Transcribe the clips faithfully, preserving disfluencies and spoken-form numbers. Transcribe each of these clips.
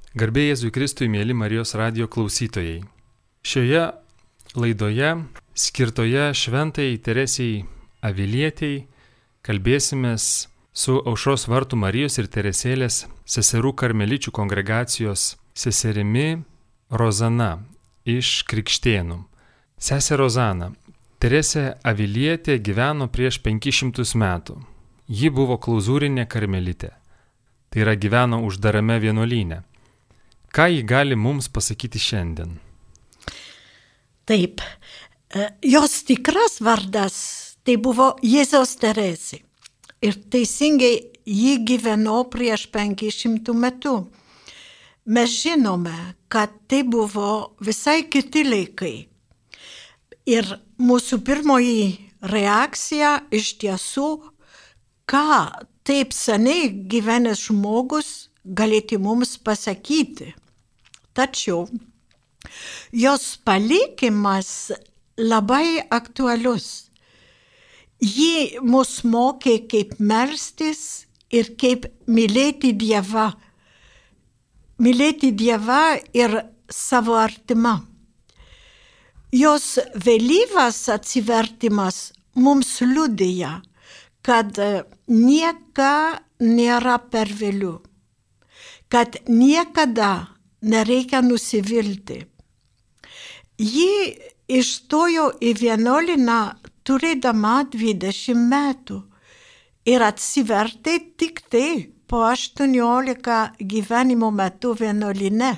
Garbė Jėzui Kristui, mėly Marijos radijo klausytojai. Šioje laidoje, skirtoje šventai Teresei Avilietei, kalbėsimės su Aušros vartų Marijos ir Teresėlės seserų karmeličių kongregacijos seserimi Rozana iš Krikštėnų. Sesė Rozana, Teresė Avilietė gyveno prieš penkis šimtus metų. Ji buvo klauzūrinė karmelitė. Tai yra gyveno uždarame vienuolyne. Ką ji gali mums pasakyti šiandien? Taip, jos tikras vardas tai buvo Jėzaus Teresė. Ir teisingai ji gyveno prieš penkis šimtus metų. Mes žinome, kad tai buvo visai kiti laikai. Ir mūsų pirmoji reakcija iš tiesų, ką taip seniai gyvenęs žmogus galėti mums pasakyti. Tačiau jos palikimas labai aktualus. Ji mus mokė, kaip melstis ir kaip mylėti Dievą. Mylėti Dievą ir savo artimą. Jos vėlyvas atsivertimas mums liudija, kad nieka nėra per vėlių, kad niekada nereikia nusivilti. Ji išstojo į vienuolyną turėdama dvidešimt metų ir atsivertė tik tai po aštuoniolika gyvenimo metų vienuolyne.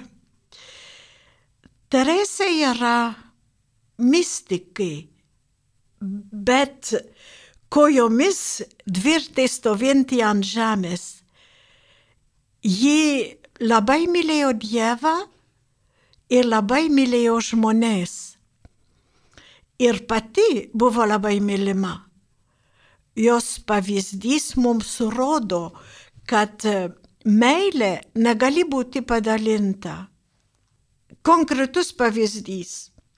Teresė yra mistikai, bet kojomis tvirtai stovinti ant žemės. Ji labai mylėjo Dievą ir labai mylėjo žmonės. Ir pati buvo labai mylima. Jos pavyzdys mums rodo, kad meilė negali būti padalinta. Konkretus pavyzdys.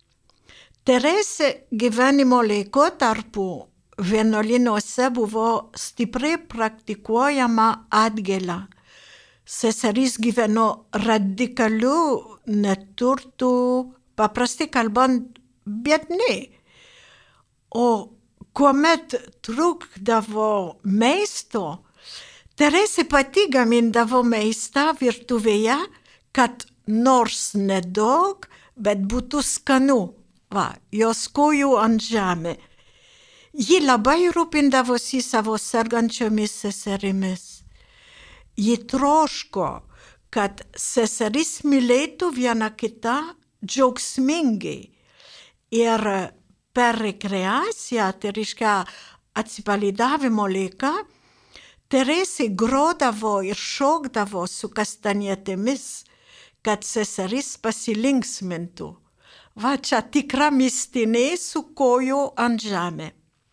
Teresė gyvenimo laikotarpiu vienuolynuose buvo stipriai praktikuojama atgaila. Seserys gyveno radikalių neturtų, paprastai kalbant, biednai. O kuomet trūkdavo maisto, Teresė pati gamindavo maistą virtuvėje, kad nors nedaug, bet būtų skanu. Va, jos kojų ant žemė. Ji labai rūpindavosi savo sergančiomis seserimis. Ji troško, kad seserys mylėtų vieną kitą džiaugsmingai. Ir per rekreaciją, tai reiškia atsipalaidavimo laiką, Teresė grodavo ir šokdavo su kastanietėmis, kad seserys pasilinksmintų. Va, čia tikra mistinė su kojų ant žemė.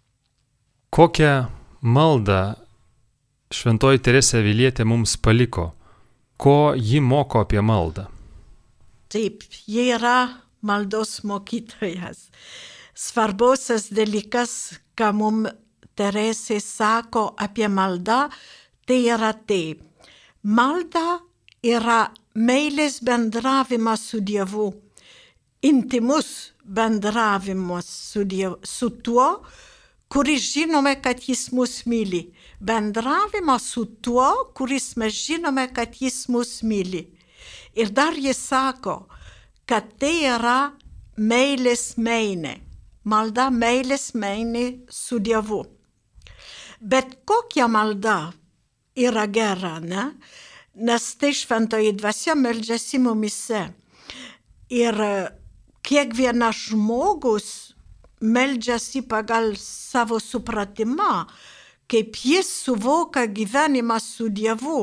Kokią maldą šventoji Teresė Avilietė mums paliko? Ko ji moko apie maldą? Taip, ji yra maldos mokytojas. Svarbiausias dalykas, ką mums Teresė sako apie maldą, tai yra taip. Malda yra meilės bendravimas su Dievu, intimus bendravimas su, Dievu, su tuo, kuris žinome, kad jis mus myli. Bendravimas su tuo, kuris mes žinome, kad jis mus myli. Ir dar jis sako, kad tai yra meilės mainė. Malda meilės mainė su Dievu. Bet kokia malda yra gera, ne? Nes tai šventoji dvasia meldžiasi mumyse. Ir kiekvienas žmogus meldžiasi pagal savo supratimą, kaip jis suvokia gyvenimą su Dievu.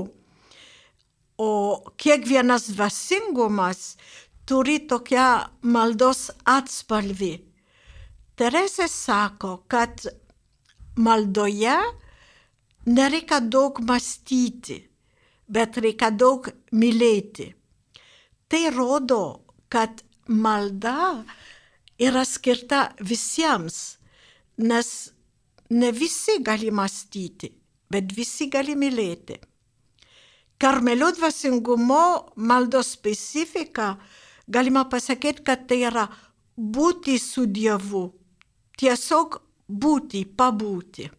O kiekvienas dvasingumas turi tokią maldos atspalvį. Teresė sako, kad maldoje nereikia daug mąstyti, bet reikia daug mylėti. Tai rodo, kad malda yra skirta visiems, nes ne visi gali mąstyti, bet visi gali mylėti. Karmelio dvasingumo maldos specifika galima pasakyti, kad tai yra būti su Dievu. Tiesiog būti, pabūti.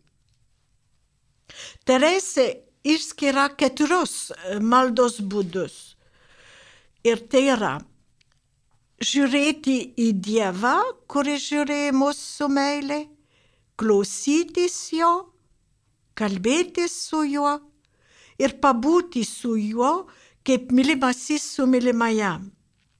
Teresė išskiria keturius maldos būdus. Ir tai yra žiūrėti į Dievą, kuris žiūrėjo mus su meile, klausytis jo, kalbėtis su juo ir pabūti su juo, kaip mylimasis su mylimajam.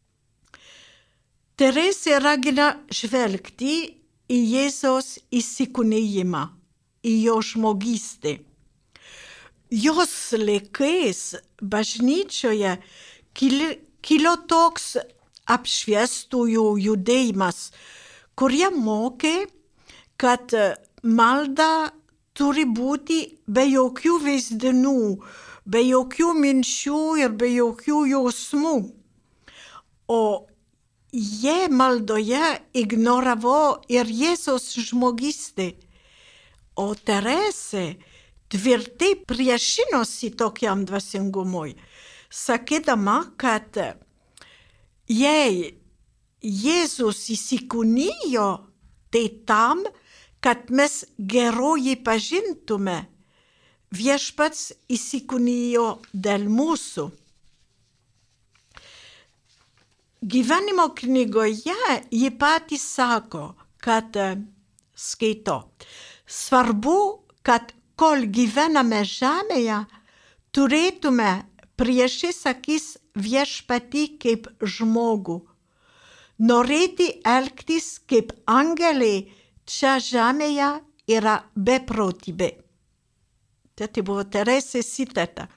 Teresė ragina žvelgti į Jėzaus įsikūnijimą, į jo žmogystę. Jos laikais bažnyčioje kilo toks apšviestųjų judėjimas, kurie mokė, kad malda turi būti be jokių vaizdinių, be jokių minčių ir be jokių jausmų. O jie maldoje ignoravo ir Jėzaus žmogystę. O Teresė tvirtai priešinosi tokiam dvasingumui, sakydama, kad jei Jėzus įsikūnijo, tai tam, kad mes geroji pažintume, viešpats įsikūnijo dėl mūsų. Gyvenimo knygoje ji pati sako, kad skaito, svarbu, kad kol gyvename žemėje, turėtume priešais akis viešpatį kaip žmogų. Norėti elgtis kaip angelai čia žemėje yra beprotybė. Tai buvo Teresės citata.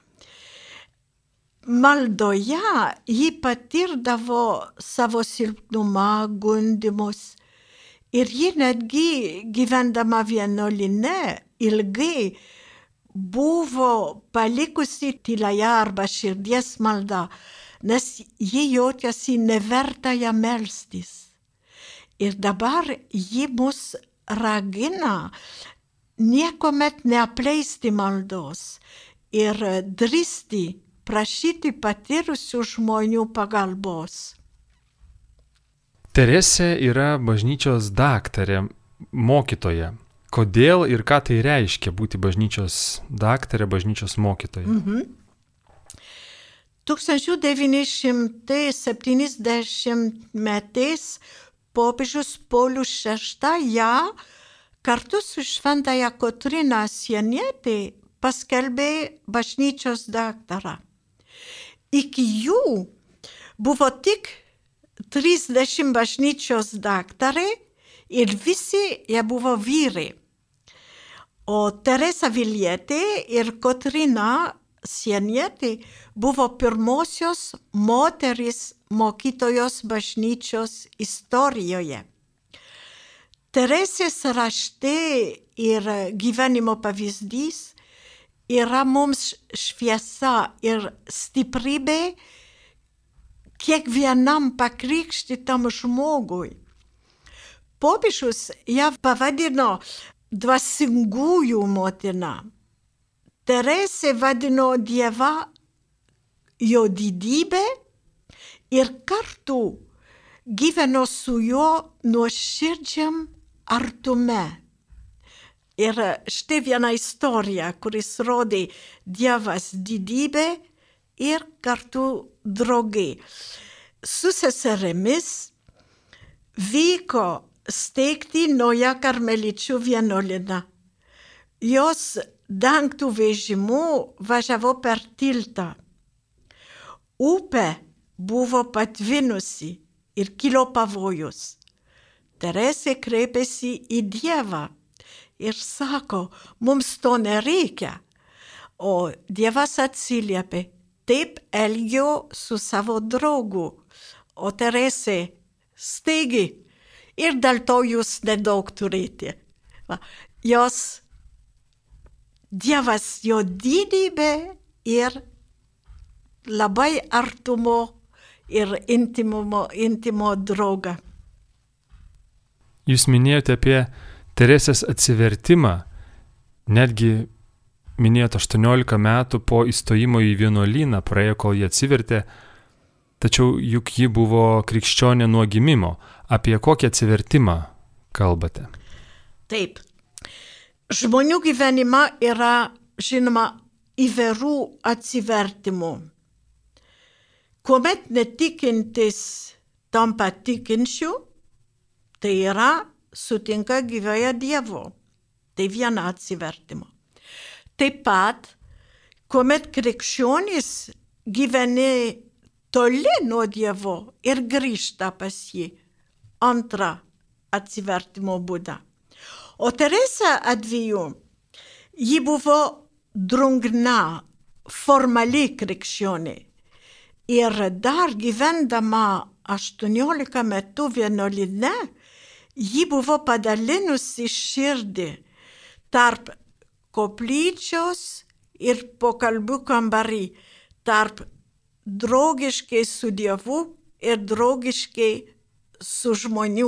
Maldoje ji patirdavo savo silpnumą, gundymus ir ji netgi gyvendama vienuolyne ilgai buvo palikusi tyloje arba širdies maldą, nes ji jautėsi neverta ją melstis. Ir dabar ji mus ragina niekuomet neapleisti maldos ir drįsti prašyti patyrusių žmonių pagalbos. Teresė yra bažnyčios daktarė, mokytoja. Kodėl ir ką tai reiškia būti bažnyčios daktarė, bažnyčios mokytoja? Mhm. tūkstantis devyni šimtai septyniasdešimtais popiežius Paulius šeštas ją kartu su šventąja Kotryna Sienietė paskelbė bažnyčios daktarą. Iki jų buvo tik trisdešimt bažnyčios daktarai ir visi jie buvo vyrai. O Teresa Avilietė ir Kotryna Sienietė buvo pirmosios moterys mokytojos bažnyčios istorijoje. Teresės rašte ir gyvenimo pavyzdys yra mums šviesa ir stiprybė kiekvienam pakrikštytam žmogui. Popiežius ją pavadino dvasingųjų motina. Teresė vadino Dievą jo didybę ir kartu gyveno su juo nuoširdžiam artume. Ir štai viena istorija, kuris rodė Dievas didybę ir kartu draugai. Su seserėmis vyko steigti naują karmeličių vienuolyną. Jos dangtų vežimu važiavo per tiltą. Upė buvo patvinusi ir kilo pavojus. Teresė kreipėsi į Dievą ir sako, mums to nereikia. O Dievas atsiliepė, taip elgio su savo draugu. O Teresė steigi ir dėl to jūs nedaug turite. Va, jos Dievas jo didybė ir labai artumo ir intimo, intimo draugą. Jūs minėjote apie Teresės atsivertimą, netgi minėjot, aštuoniolika metų po įstojimo į vienuolyną praėjo, kol jie atsivertė, tačiau juk ji buvo krikščionė nuo gimimo. Apie kokį atsivertimą kalbate? Taip. Žmonių gyvenime yra, žinoma, įvairių atsivertimų. Kuomet netikintis tampa tikinčiu, tai yra sutinka gyvąją Dievo. Tai viena atsivertimo. Taip pat, kuomet krikščionis gyveni toli nuo Dievo ir grįžta pas jį, antra atsivertimo būda. O Teresa atveju, ji buvo drungna, formali krikščionė. Ir dar gyvendama aštuoniolika metų vienuolyne, ji buvo padalinusi širdį tarp koplyčios ir pokalbių kambarį, tarp draugiškai su Dievu ir draugiškai su žmonių.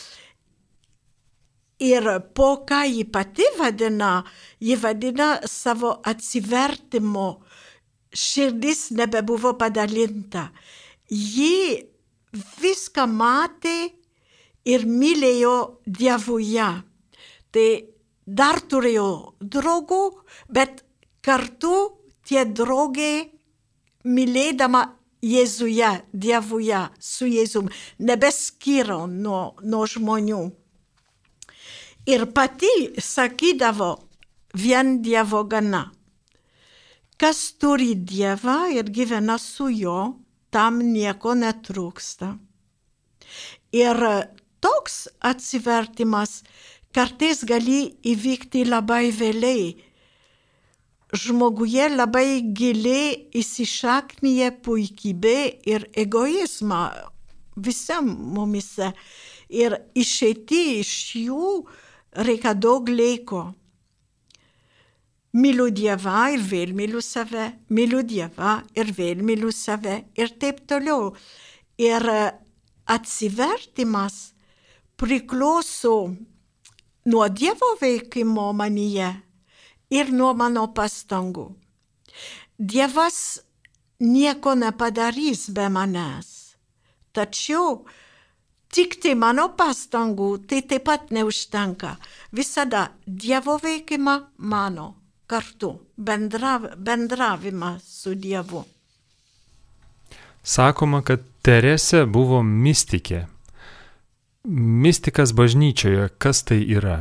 Ir po ką ji pati vadina, ji vadina savo atsivertimo, širdis nebebuvo padalinta. Ji viską matė ir mylėjo Dievuje. Tai dar turėjo draugų, bet kartu tie draugai mylėdama Jėzuje, Dievuje, su Jėzum, nebeskyro nuo, nuo žmonių. Ir pati sakydavo, vien Dievo gana. Kas turi Dievą ir gyvena su juo, tam nieko netrūksta. Ir toks atsivertimas kartais gali įvykti labai vėliai. Žmoguje labai giliai įsišaknyja puikybė ir egoizmą visam mumise. Ir išeiti iš jų reikia daug laiko. Myliu Dievą ir vėl myliu save, myliu Dievą ir vėl myliu save ir taip toliau. Ir atsivertimas priklauso nuo Dievo veikimo manyje ir nuo mano pastangų. Dievas nieko nepadarys be manęs, tačiau tik tai mano pastangų tai taip pat neužtenka. Visada Dievo veikimą mano kartu, bendrav, bendravimą su Dievu. Sakoma, kad Teresė buvo mistikė. Mistikas bažnyčioje, kas tai yra?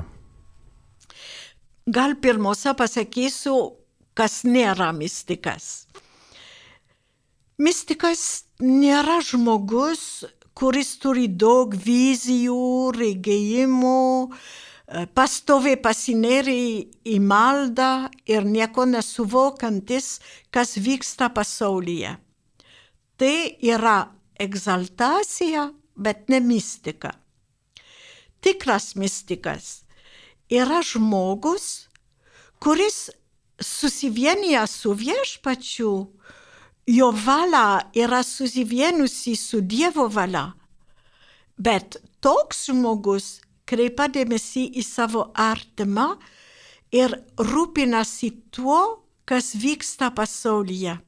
Gal pirmiausia pasakysiu, kas nėra mistikas. Mistikas nėra žmogus, kuris turi daug vizijų, regėjimų, pastoviai pasinėrė į maldą ir nieko nesuvokantis, kas vyksta pasaulyje. Tai yra egzaltacija, bet ne mistika. Tikras mistikas yra žmogus, kuris susivienija su viešpačiu, jo valia yra susivienusi su Dievo valia. Bet toks žmogus kreipia dėmesį į savo artimą ir rūpinasi tuo, kas vyksta pasaulyje.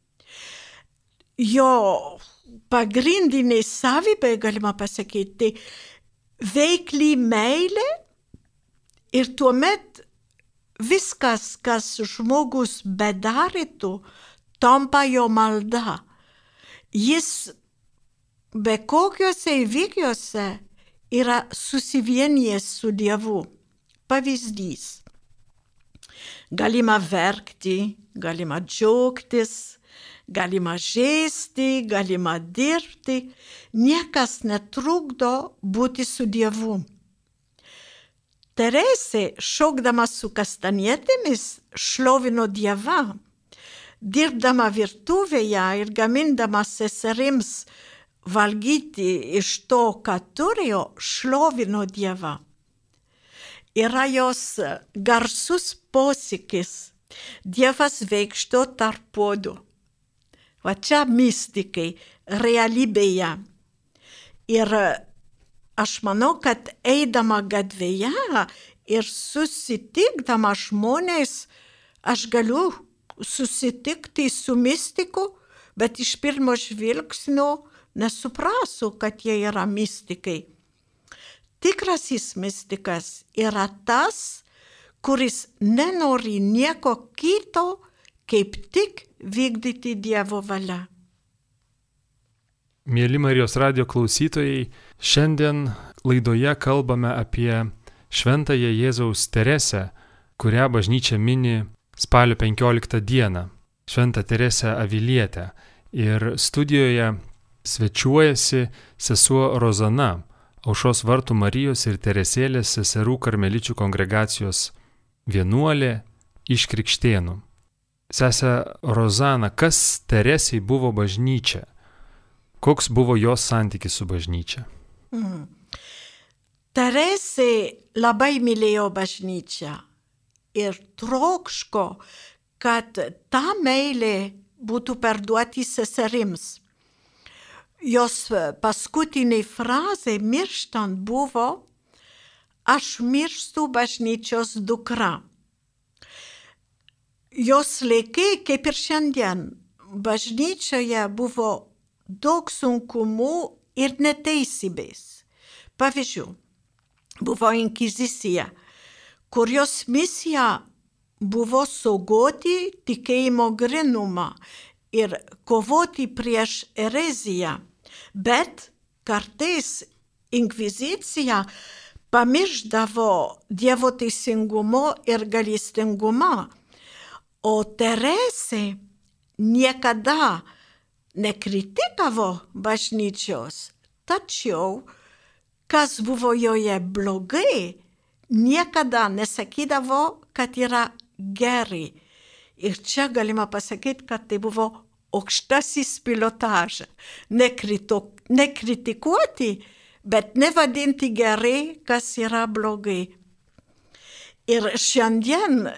Jo pagrindinė savybė, galima pasakyti, veikli meilė ir tuomet viskas, kas žmogus bedarytų, tampa jo malda. Jis be kokiuose įvykiuose yra susivienijęs su Dievu. Pavyzdys. Galima verkti, galima džiaugtis, galima žaisti, galima dirbti. Niekas netrukdo būti su Dievu. Teresė, šokdama su kastanietėmis, šlovino Dievą. Dirbdama virtuvėje ir gamindama seserims valgyti iš to, ką turėjo, šlovino Dievą. Yra jos garsus posakis: Dievas vaikšto tarp puodų. Va čia mistikai realybėje. Ir aš manau, kad eidama gatvėje ir susitikdama žmonės, Aš galiu susitikti su mistiku, bet iš pirmo žvilgsnio nesuprasiu, kad jie yra mistikai. Tikrasis mistikas yra tas, kuris nenori nieko kito, kaip tik vykdyti Dievo valią. Mėly Marijos radijo klausytojai, šiandien laidoje kalbame apie šventąją Jėzaus Teresę, kurią bažnyčia mini spalio penkioliktą dieną, šventą Teresę Avilietę. Ir studijoje svečiuojasi sesuo Rozana, Aušros vartų Marijos ir Teresėlės seserų karmeličių kongregacijos vienuolė iš Krikštėnų. Sese Rozana, kas Teresei buvo bažnyčia? Koks buvo jos santykis su bažnyčia? Mm. Teresė labai mylėjo bažnyčią ir trokško, kad ta meilė būtų perduoti seserims. Jos paskutinė frazė mirštant buvo: aš mirštu bažnyčios dukra. Jos laikai, kaip ir šiandien, bažnyčioje buvo daug sunkumų ir neteisybės. Pavyzdžiui, buvo inkvizicija, kurios misija buvo saugoti tikėjimo grynumą ir kovoti prieš ereziją, bet kartais inkvizicija pamiršdavo Dievo teisingumo ir gailestingumą, o Teresė niekada nekritikavo bažnyčios, tačiau kas buvo joje blogai, niekada nesakydavo, kad yra gerai. Ir čia galima pasakyti, kad tai buvo aukštasis pilotažas. Nekrito, nekritikuoti, bet nevadinti gerai, kas yra blogai. Ir šiandien,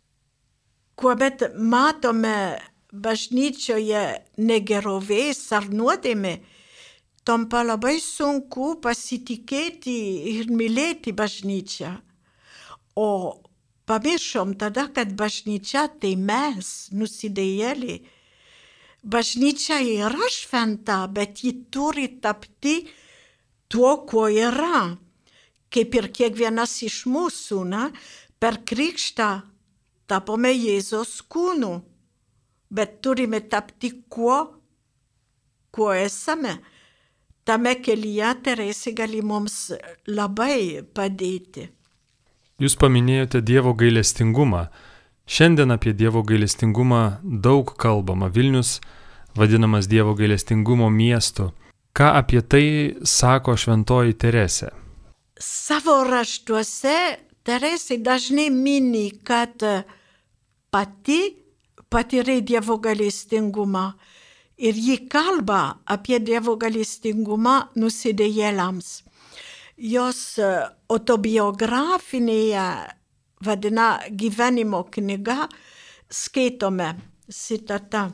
kuomet matome bažnyčioje negerovės ar nuodėmę, tampa labai sunku pasitikėti ir mylėti bažnyčią. O pamiršom tada, kad bažnyčia tai mes, nusidėjėliai. Bažnyčia yra šventa, bet ji turi tapti tuo, kuo yra. Kaip ir kiekvienas iš mūsų, na, per krikštą tapome Jėzaus kūnu, bet turime tapti kuo, kuo esame. Tame kelyje Teresė gali mums labai padėti. Jūs paminėjote Dievo gailestingumą. Šiandien apie Dievo gailestingumą daug kalbama. Vilnius vadinamas Dievo gailestingumo miestu. Ką apie tai sako šventoji Teresė? Savo raštuose Teresė dažnai mini, kad pati patyrė Dievo gailestingumą ir ji kalba apie Dievo gailestingumą nusidėjėliams. Jos autobiografinėje vadina gyvenimo knyga skaitome citata: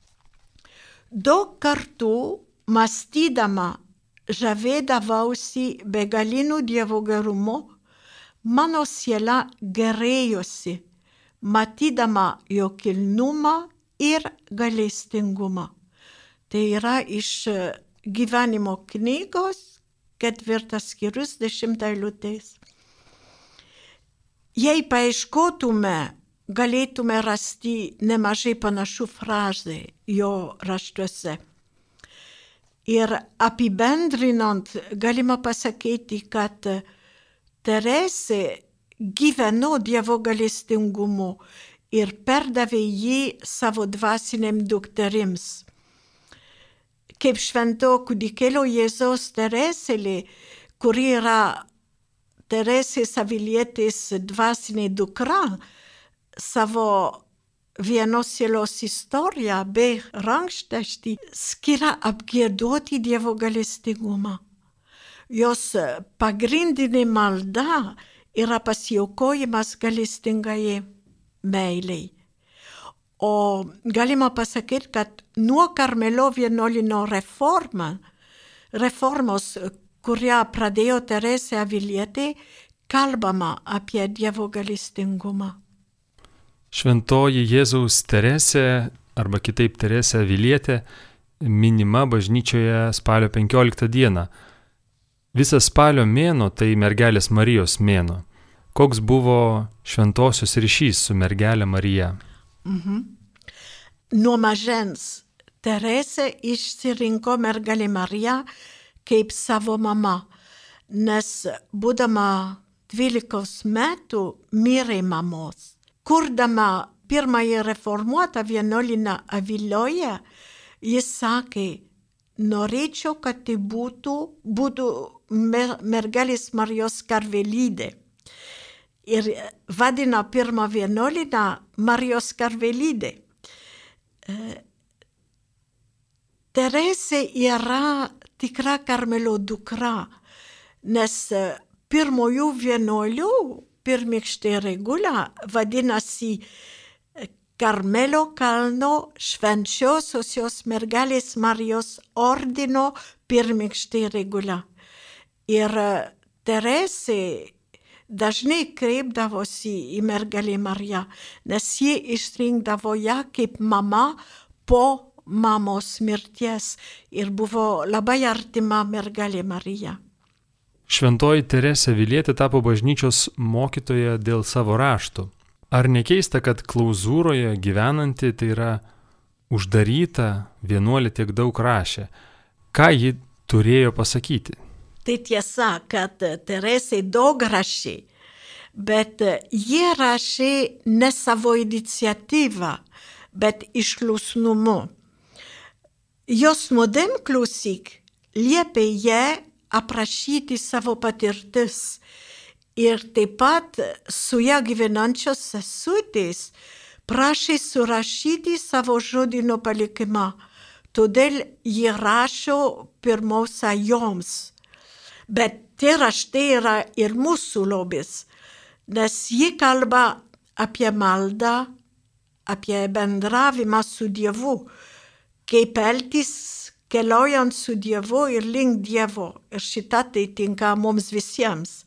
daug kartų mąstydama žavėdavausi begaliniu Dievo gerumu, mano siela gerėjosi, matydama jo kilnumą ir gailestingumą. Tai yra iš gyvenimo knygos ketvirtas skyrius, dešimta eilutės. Jei paieškotume, galėtume rasti nemažai panašių frazė jo raštuose. Ir apibendrinant, galima pasakyti, kad Teresė gyveno Dievo gailestingumu ir perdavė jį savo dvasiniam dukterims. Kaip švento kūdikėlio Jėzaus Teresėlė, kuri yra Teresės Avilietės dvasinė dukra, savo vienos sielos istoriją bei rankšraštį skiria apgiedoti Dievo gailestingumą. Jos pagrindinė malda yra pasiaukojimas gailestingajai meilei. O galima pasakyti, kad nuo Karmelio vienuolyno reforma, reformos, kurią pradėjo Teresė Avilietė, kalbama apie Dievo gailestingumą. Šventoji Jėzaus Teresė, arba kitaip Teresė Avilietė, minima bažnyčioje spalio penkioliktą dieną. Visas spalio mėnuo tai mergelės Marijos mėnuo. Koks buvo šventosios ryšys su mergelė Marija? Mhm. Nuo mažens Teresė išsirinko mergelę Mariją kaip savo mama, nes būdama dvylikos metų mirė mamos. Kurdama pirmąją reformuotą vienuolyną Aviloje, jis sakė, norėčiau, kad tai būtų, būtų mer, mergelės Marijos karvelydė. Ir vadina pirmą vienuolyną Marijos karvelydė. Teresė yra tikra Karmelio dukra, nes pirmojų vienuolių pirmykštė regula vadinasi Karmelio kalno švenčiosios mergelės Marijos ordino pirmykštė regula. Ir Teresė dažnai kreipdavosi į mergelę Mariją, nes ji išrinkdavo ją kaip mama po mamos mirties ir buvo labai artima mergelė Marija. Šventoji Teresė Avilietė tapo bažnyčios mokytoja dėl savo raštų. Ar nekeista, kad klauzūroje gyvenanti, tai yra uždaryta vienuolė, tiek daug rašė? Ką ji turėjo pasakyti? Tai tiesa, kad Teresė daug rašė, bet ji rašė ne savo iniciatyvą, bet iš klusnumu. Jos nuodėmklausyk liepė jai aprašyti savo patirtis ir taip pat su ją gyvenančios sesutės prašė surašyti savo žodino palikimą, todėl ji rašo pirmiausia joms. Bet tie raštai yra ir mūsų lobis, nes ji kalba apie maldą, apie bendravimą su Dievu, kaip elgtis keliaujant su Dievu ir link Dievo. Ir šitą tai tinka mums visiems.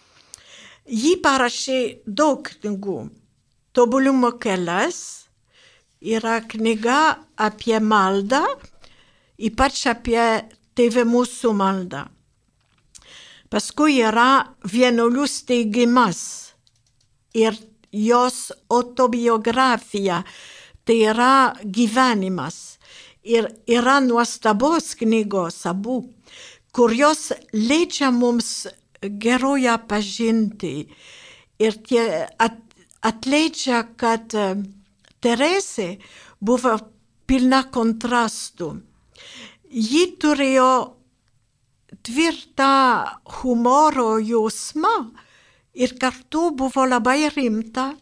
Ji parašė daug knygų. Tobulumo kelias yra knyga apie maldą, ypač apie Tėve mūsų maldą. Paskui yra vienuolių steigimas ir jos autobiografija, tai yra gyvenimas. Ir yra nuostabos knygos abu, kur jos leidžia mums geroje pažinti ir tie at, atleidžia, kad Teresė buvo pilna kontrastų. Ji turėjo tvirtą humoro jausmą ir kartu buvo labai rimta.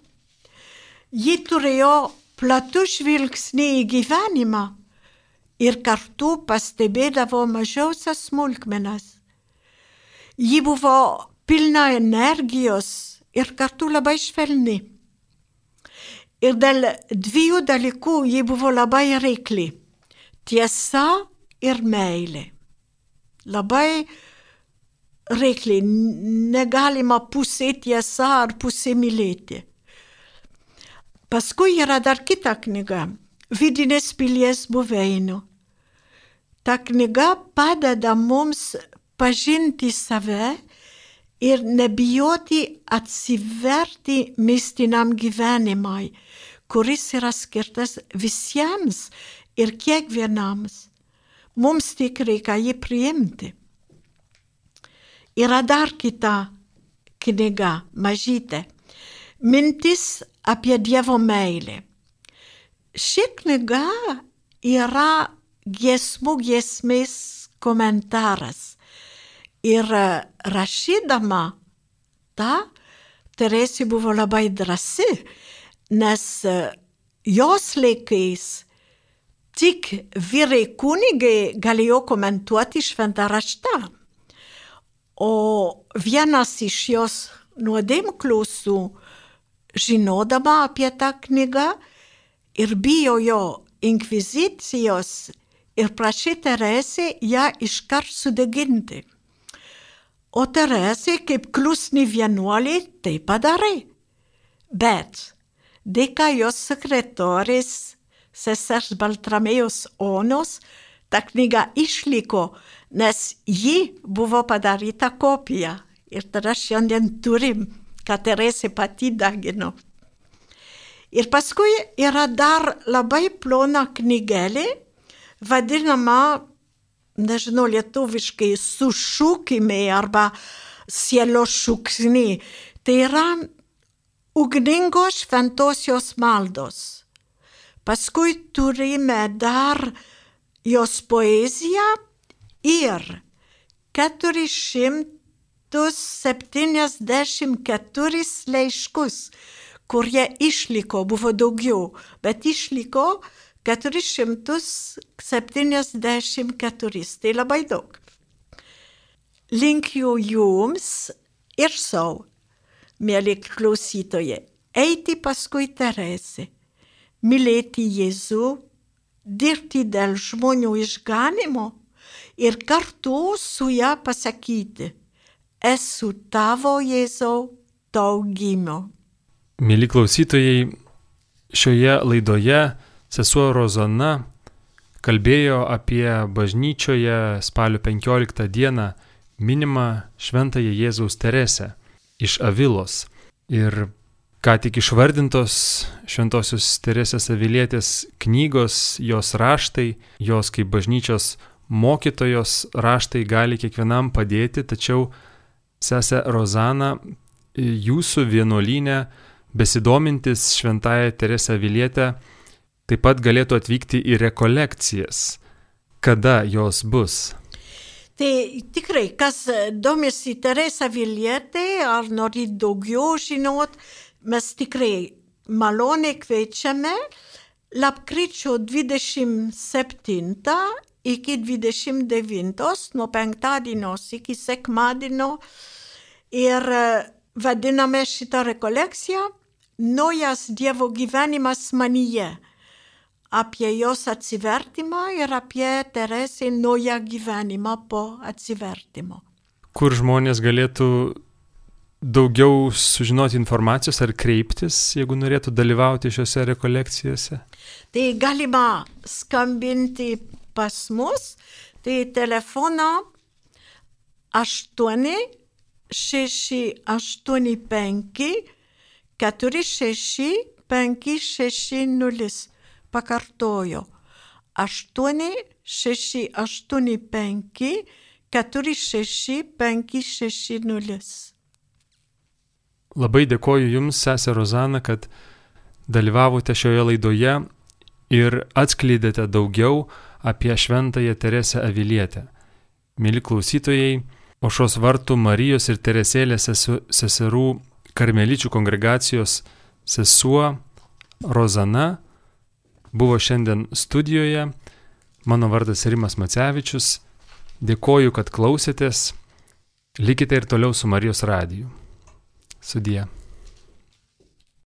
Ji turėjo platų žvilgsnį į gyvenimą ir kartu pastebėdavo mažiausias smulkmenas. Ji buvo pilna energijos ir kartu labai švelni. Ir dėl dviejų dalykų ji buvo labai reikli. Tiesa ir meilė. Labai reikli. Negalima pusė tiesa ar pusė mylėti. Paskui yra dar kita knyga. Vidinės pilies buveinė. Ta knyga padeda mums pažinti save ir nebijoti atsiverti mistiniam gyvenimui, kuris yra skirtas visiems ir kiekvienams. Mums tik reikia jį priimti. Yra dar kita knyga, mažytė. Mintis apie Dievo meilę. Ši knyga yra giesmų giesmės komentaras. Ir rašydama tą, Teresė buvo labai drąsi, nes jos laikais tik vyrai kunigai galėjo komentuoti šventą raštą. O vienas iš jos nuodėmklausų, žinodama apie tą knygą, ir bijojo inkvizicijos ir prašė Teresę ją iškart sudeginti. O Teresė kaip klusni vienuolė tai padarė. Bet dėka jos sekretorės sesers Baltramėjos Onos, ta knyga išliko, nes ji buvo padaryta kopija. Ir tada šiandien turim, ką Teresė pati dagino. Ir paskui yra dar labai plona knygelė, vadinama, nežinau, lietuviškai sušūkimai arba sielo šūksniai. Tai yra ugningos šventosios maldos. Paskui turime dar jos poeziją ir keturis šimtus septyniasdešimt keturis laiškus, kurie išliko, buvo daugiau, bet išliko keturis šimtus septyniasdešimt keturi. Tai labai daug. Linkiu jums ir sau, mėly klausytojai, eiti paskui Teresę, mylėti Jėzų, dirbti dėl žmonių išganimo ir kartu su ją pasakyti, esu tavo Jėzau, tau gimiau. Mėly klausytojai, šioje laidoje sesuo Rozana kalbėjo apie bažnyčioje spalio penkioliktą dieną minimą Šventąją Jėzaus Teresę iš Avilos. Ir ką tik išvardintos Šventosios Teresės Avilietės knygos, jos raštai, jos kaip bažnyčios mokytojos raštai gali kiekvienam padėti, tačiau sesė Rozana, jūsų vienuolyne besidomintis Šventąją Teresę Avilietę taip pat galėtų atvykti į rekolekcijas. Kada jos bus? Tai tikrai, kas domisi Teresę Avilietę, ar nori daugiau žinot, mes tikrai maloniai kviečiame lapkričio dvidešimt septintą iki dvidešimt devintos, nuo penktadienio iki sekmadienio. Ir vadiname šitą rekolekciją Naujas Dievo gyvenimas manyje. Apie jos atsivertimą ir apie Teresę naują gyvenimą po atsivertimo. Kur žmonės galėtų daugiau sužinoti informacijos ar kreiptis, jeigu norėtų dalyvauti šiuose rekolekcijose? Tai galima skambinti pas mus, tai telefoną aštuoni šeši aštuoni penki keturi šeši penki šeši nulis. Pakartoju, aštuoni šeši aštuoni penki keturi šeši penki šeši nulis. Labai dėkoju Jums, sesė Rozana, kad dalyvavote šioje laidoje ir atskleidėte daugiau apie Šventąją Teresę Avilietę. Mėly klausytojai, Aušros vartų Marijos ir Teresėlės seserų karmeličių kongregacijos sesuo Rozana buvo šiandien studijoje. Mano vardas Rimas Macevičius. Dėkoju, kad klausėtės. Likite ir toliau su Marijos radiju. Sudie.